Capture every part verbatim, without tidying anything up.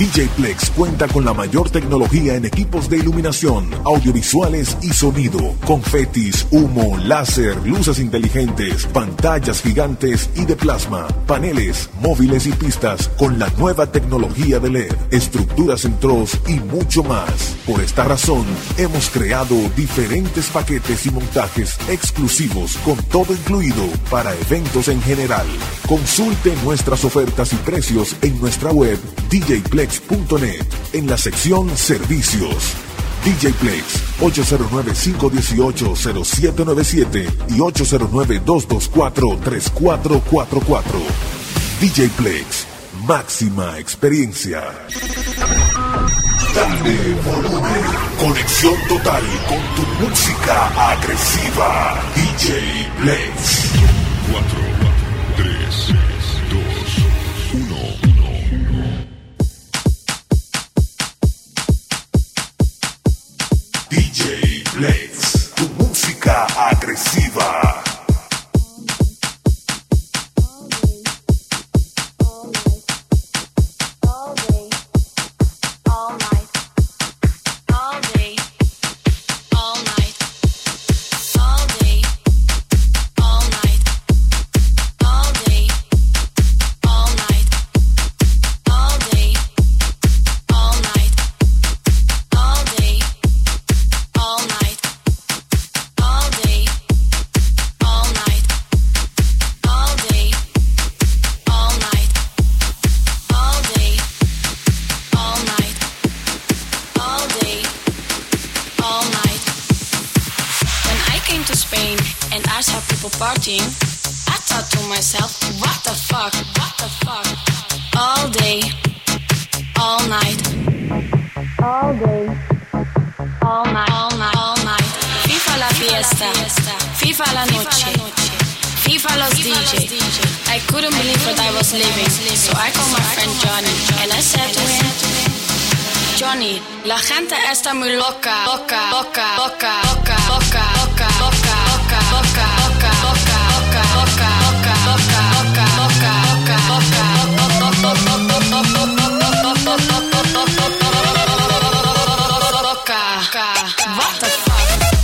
D J Plex cuenta con la mayor tecnología en equipos de iluminación, audiovisuales y sonido, confetis, humo, láser, luces inteligentes, pantallas gigantes y de plasma, paneles, móviles y pistas con la nueva tecnología de L E D, estructuras en troz y mucho más. Por esta razón, hemos creado diferentes paquetes y montajes exclusivos con todo incluido para eventos en general. Consulte nuestras ofertas y precios en nuestra web d j plex punto net en la sección Servicios. D J Plex ocho cero nueve, cinco uno ocho, cero siete nueve siete y ocho cero nueve, dos dos cuatro, tres cuatro cuatro cuatro. D J Plex, máxima experiencia. Dale volumen. Conexión total con tu música agresiva. D J Plex. cuatro, tres, dos, uno. D J Plex, tu música agresiva. Partying, I thought to myself, what the fuck, what the fuck, all day, all night, all day, all night, all night, all night, FIFA la fiesta, FIFA la noche, FIFA los D J. I couldn't believe what I was living, so I called my friend Johnny, and I said to him, Johnny, la gente está muy loca, loca, loca, loca, loca, loca, loca, loca, loca, loca, loca, loca, loca, loca, loca, loca, loca, what the fuck?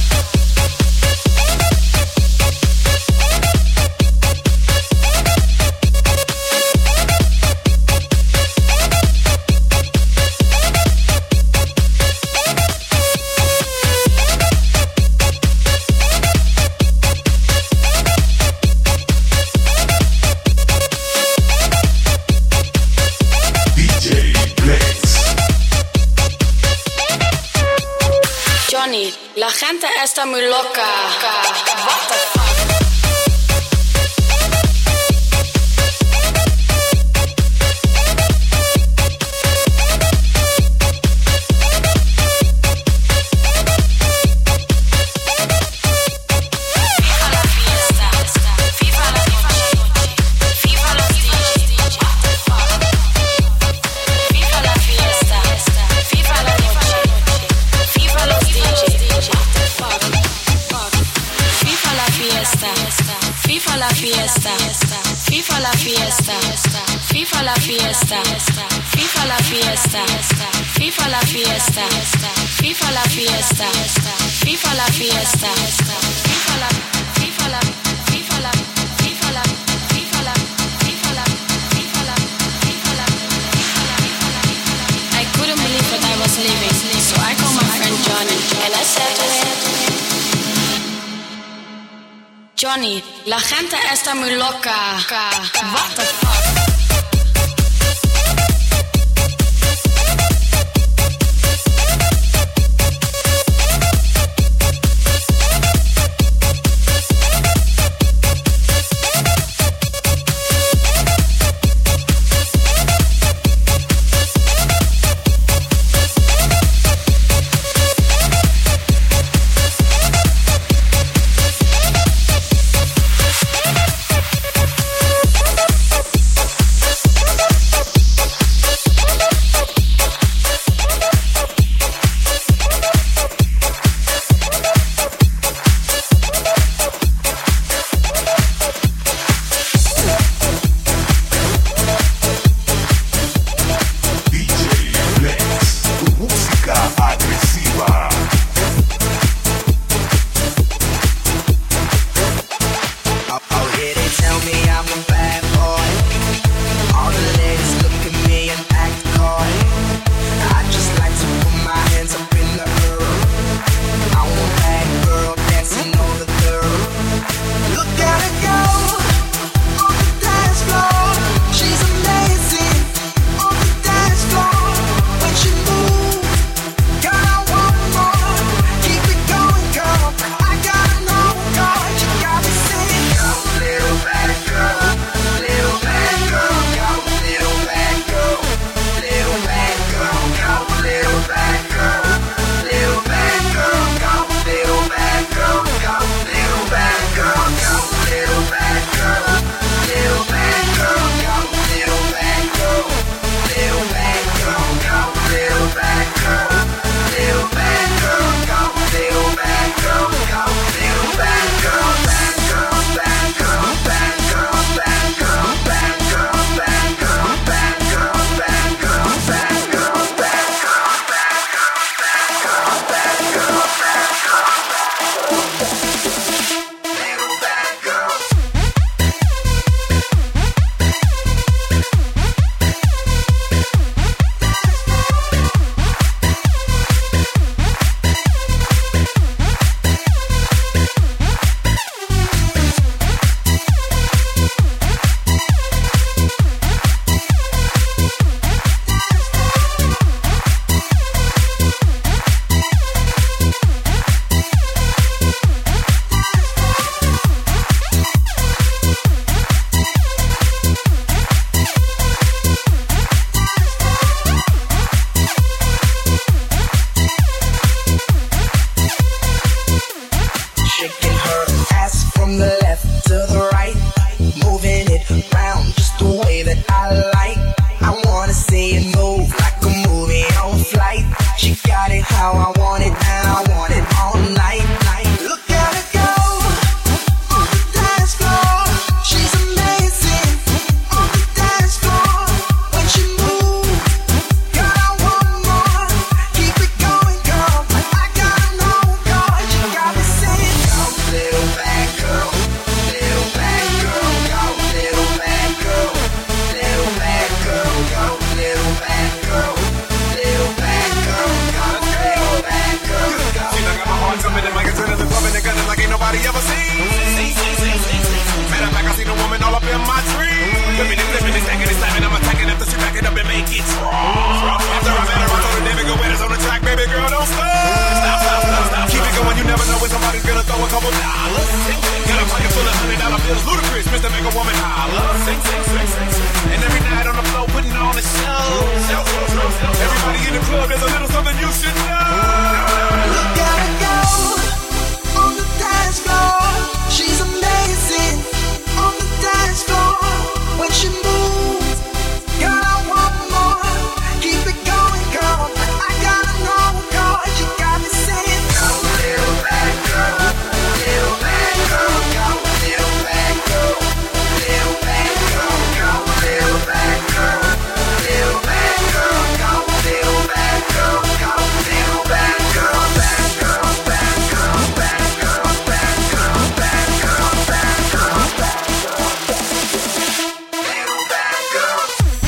La gente está muy loca. What the fuck? FIFA la fiesta, FIFA la fiesta, FIFA la fiesta, FIFA la fiesta, FIFA la fiesta, FIFA la fiesta, FIFA la, FIFA la, FIFA la, FIFA la, FIFA la, FIFA la, FIFA la, FIFA la. I couldn't believe what I was living, so I called my friend Johnny and I said to him, Johnny, la gente está muy loca. What the fuck? how I want it, and I want it all night. Look at her go on the dance floor. She's amazing on the dance floor. When she moves, girl, I want more. Keep it going, girl. I gotta know, girl. You got me saying, go, little bad girl, little bad girl, go, little bad girl, little bad girl, go, little bad girl, little bad girl, go, little bad girl, go. See, I got my heart jumping in my guitar, the club and the gunning like ain't nobody ever seen. Matter of fact, I seen a woman all up in my tree. Flipping and flipping and stacking and slapping, I'm attacking after she back it up and make it strong. After I met her, I told her, never go with us on the track, baby girl, don't stop. Stop, stop, stop, stop. Keep it going, you never know when somebody's gonna throw a couple dollars. Got a pocket full of hundred dollar bills, ludicrous, Mister Make a Woman holler. Sing, sing, sing, sing, sing. And every night on the floor, putting on a show. Everybody in the club, there's a little something you should know. Look at her go on the dance floor. She's amazing on the dance floor. When she moves, girl, I want more. Keep it going, girl. I gotta know, girl. You got me saying, go, little bad girl, little bad girl, go, little bad girl, little bad girl, go, little bad girl, little bad girl, go, little bad girl, go, little bad girl, bad girl, bad girl, bad girl, bad girl, bad girl, bad girl, bad girl, little bad girl.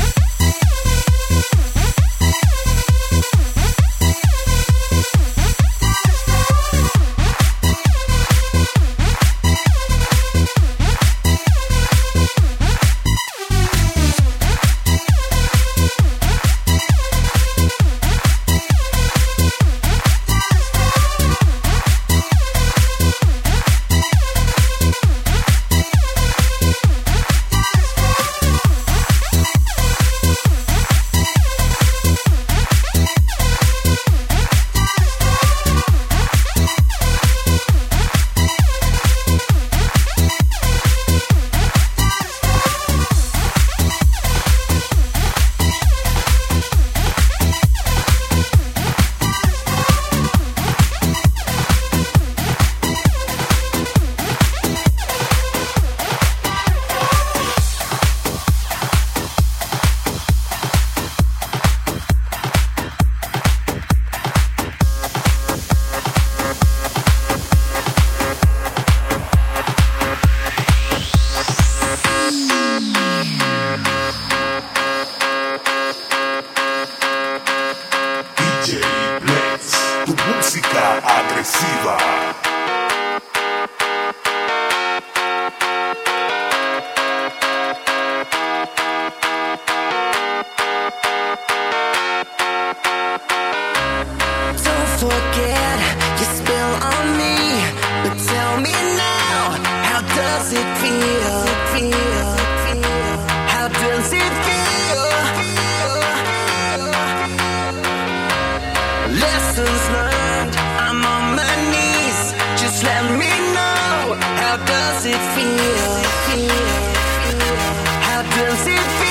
D J Blitz, tu música agresiva. Don't forget your spill on me, but tell me now, how does it feel? Feel, feel. How does it feel? Lessons learned, I'm on my knees. Just let me know, how does it feel? Feel, feel. How does it feel?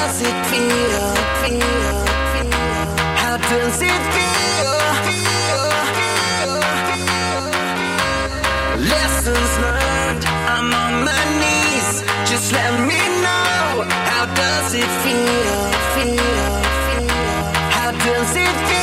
does it feel? Feel? Feel? How does it feel? Feel? Lessons learned. I'm on my knees. Just let me know. How does it feel? Feel? Feel? How does it feel?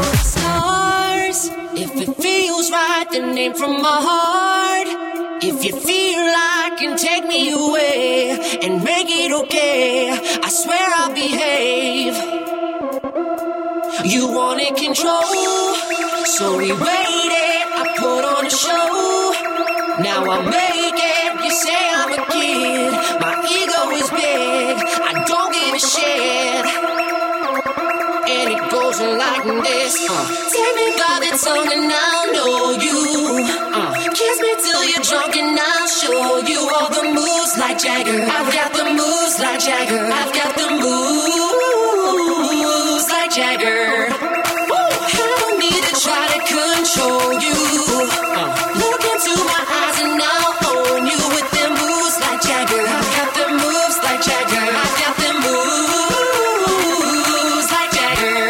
Stars, if it feels right, then aim from my heart. If you feel like and take me away and make it okay, I swear I'll behave. You wanted control, so we waited. I put on a show. Now I make it. You say I'm a kid. My ego is big. I don't give a shit. And it goes like this. Uh. Take me by the tongue and I'll know you. Uh. Kiss me till you're drunk and I'll show you all the moves like Jagger. I've got the moves like Jagger. I've got the moves like Jagger. Woo. I don't need to try to control you. Uh. Look into my eyes and I'll own you with them moves like Jagger. I've got the moves like Jagger. I've got the moves like Jagger.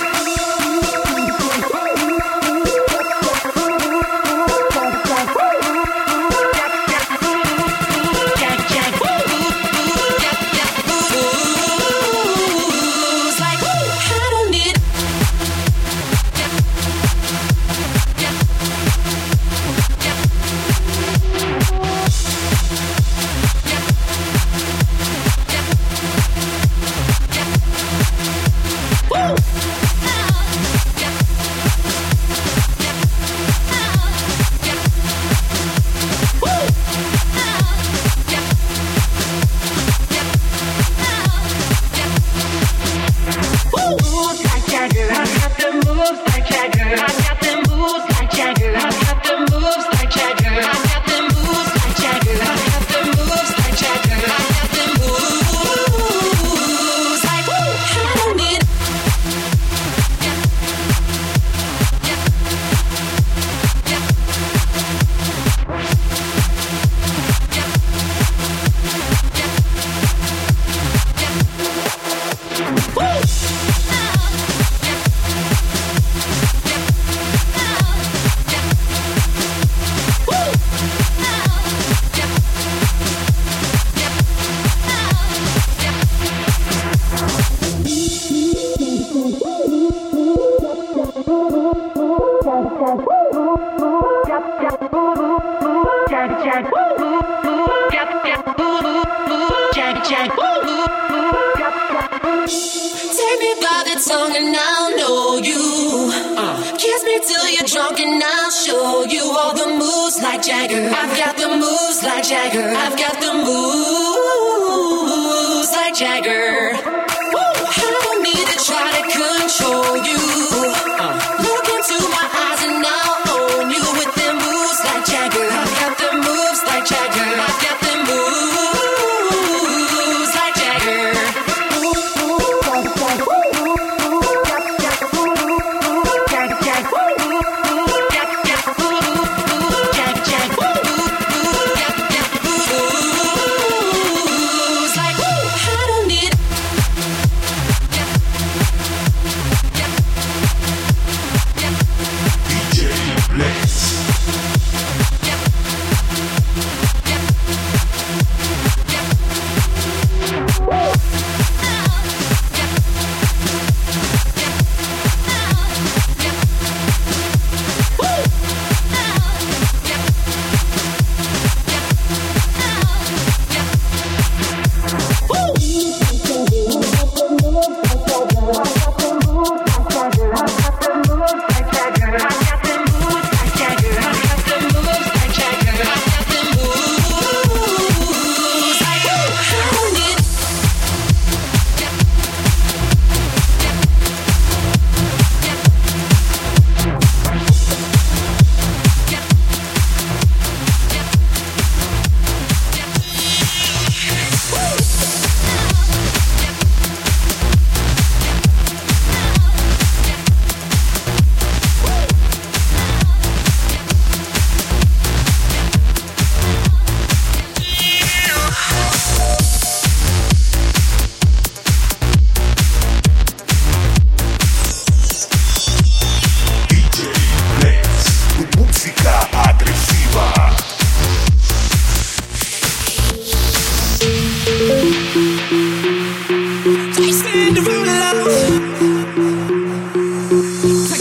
Take me by the tongue and I'll know you. Uh. Kiss me till you're drunk and I'll show you all the moves like Jagger. I've got the moves like Jagger. I've got the moves like Jagger. Woo. I don't need to try to control you. Uh. Look into my eyes and I'll own you with them moves like Jagger. I've got the moves like Jagger. I've got the moves like Jagger. I don't need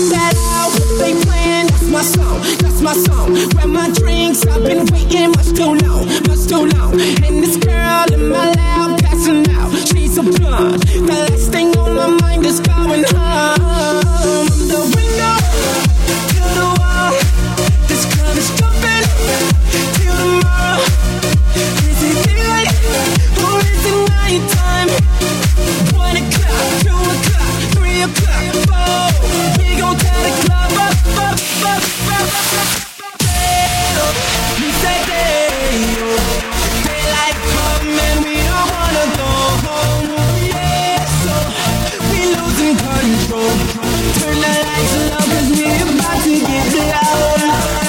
that out, what they playing, that's my song, that's my song. Grab my drinks, I've been waiting much too long, much too long. And this girl in my lap passing out, she's a blonde. The last thing on my mind is going home. From the window to the wall, this club is jumping till tomorrow. Is it daylight or is it nighttime? One o'clock, two o'clock, three o'clock, four. We gon' tear the club up, up, up, up, up. We say day, daylight come and we don't wanna go home. Yeah, so we losing control. Turn the lights low 'cause we about to get loud.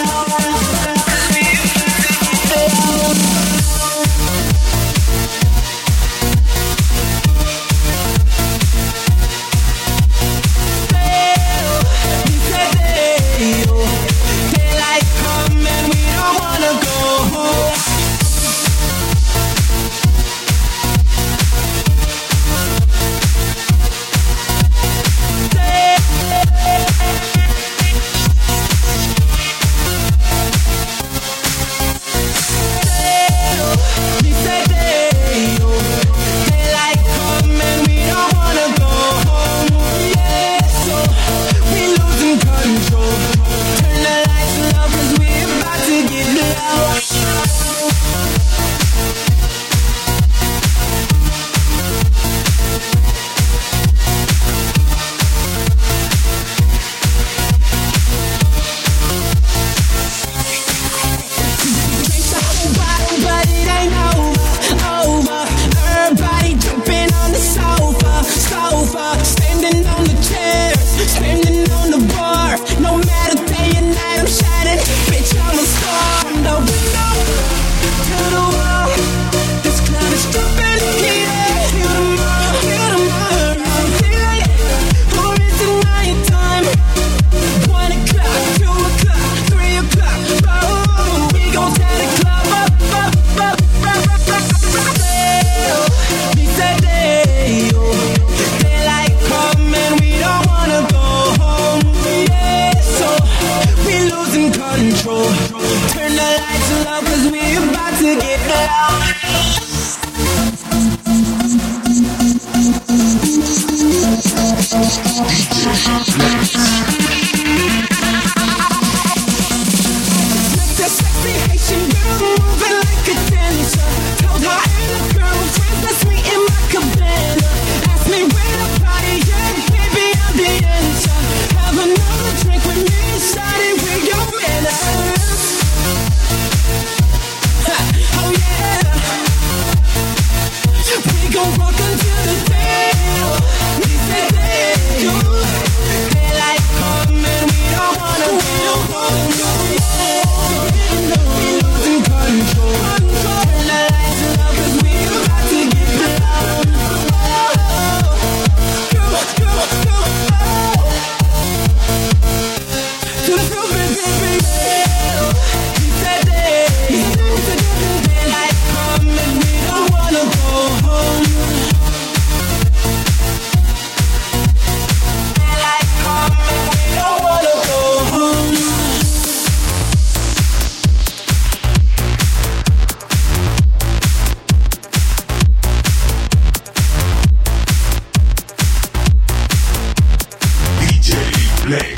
Play.